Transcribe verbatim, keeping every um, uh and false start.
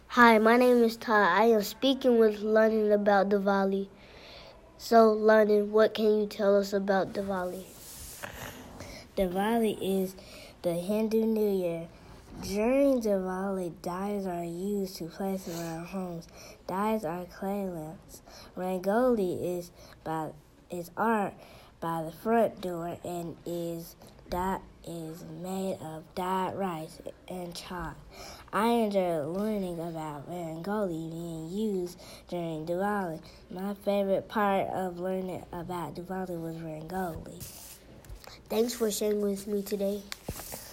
Hi, my name is Todd. I am speaking with London about Diwali. So, London, what can you tell us about Diwali? Diwali is the Hindu New Year. During Diwali, dyes are used to place around homes. Dyes are clay lamps. Rangoli is by is art by the front door and is that is made of dyed rice and chalk. I enjoy learning about Rangoli being used during Diwali. My favorite part of learning about Diwali was Rangoli. Thanks for sharing with me today.